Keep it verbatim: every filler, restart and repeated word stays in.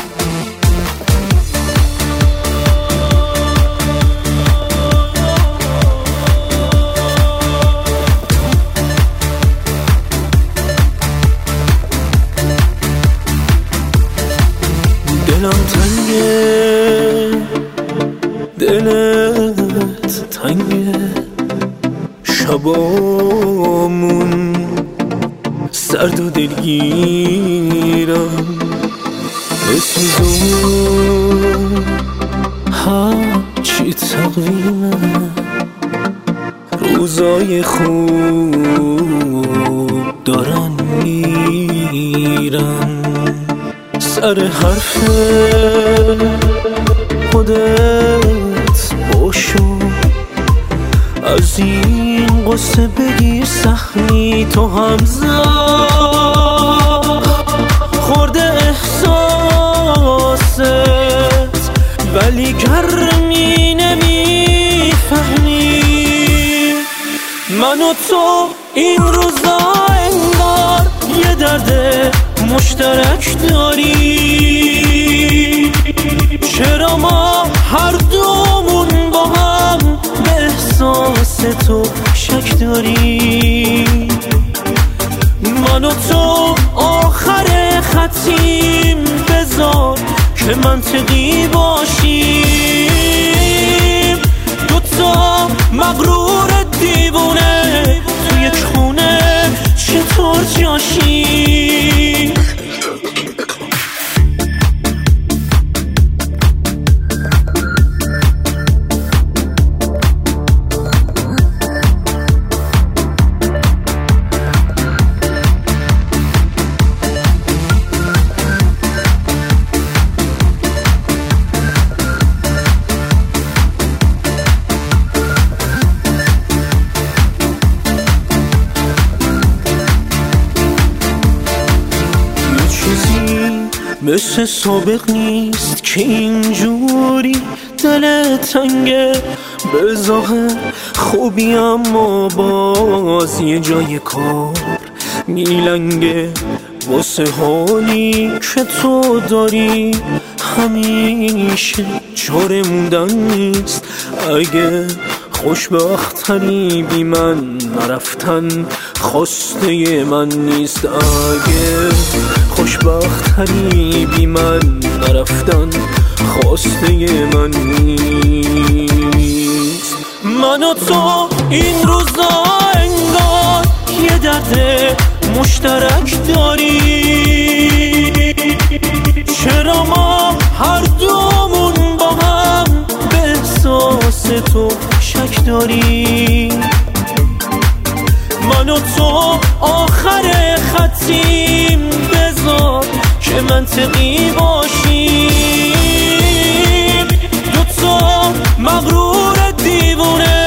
دلم تنگه، دلت تنگه، شبامون سرد و دلگیرم، بسوزون هرچی تقویمه، روزای خوب دارن میرن، سر حرف خودت باشو، از این قصه بگیر سخنی تو هم زد خورده احساست، ولی گرمی نمیفهمی. من و تو این روزا انگار یه درد مشترک داری، چرا ما هر دومون با هم به احساس تو شک داری؟ من و تو آخر خطیم، بذار که منطقی باشیم، دوتا مغرور دیوونه تو یک خونه چطور جاشیم؟ مثل سابق نیست که اینجوری دل تنگه، به ظاهر خوبی اما باز یه جای کار میلنگه، واسه حالی که تو داری همیشه چاره موندن نیست، اگه خوشبختری بی من نرفتن خواسته من نیست، اگه خوشبختری بی من نرفتن خواسته من نیست. من و تو این روزا انگار یه درد مشترک داری، چرا ما هر دومون با هم به احساس تو شک داری؟ من و تو آخر خطیم، بذار که منطقی باشیم، دوتا مغرور دیوونه